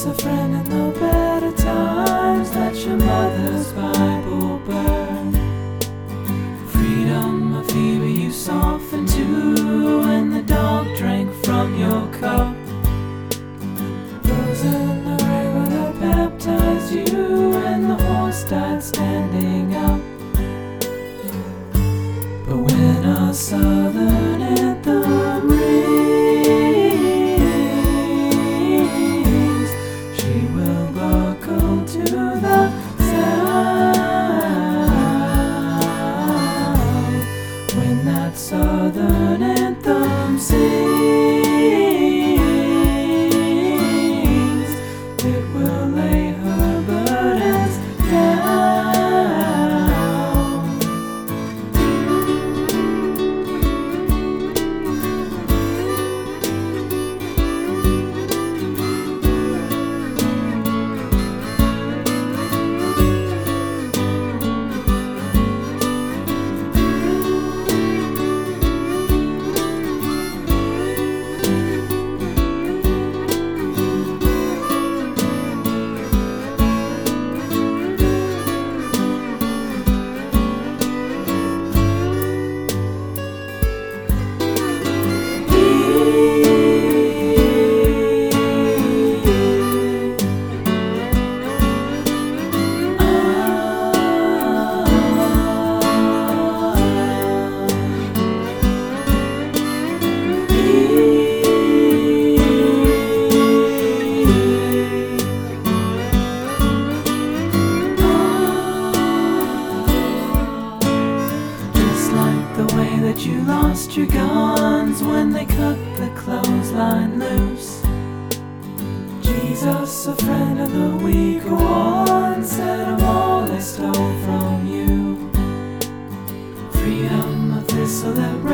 a friend in the better times. Let your mother's Bible burn. Freedom of Phoebe you softened to when the dog drank from your cup. Rose in the river that baptized you and the horse died standing up. But when our southern anthem rings, she will buckle to the sound. When that southern anthem sings, it will lay her burdens down. That you lost your guns when they cut the clothesline loose. Jesus, a friend of the weaker one, set them all they stole from you. Freedom of thistle that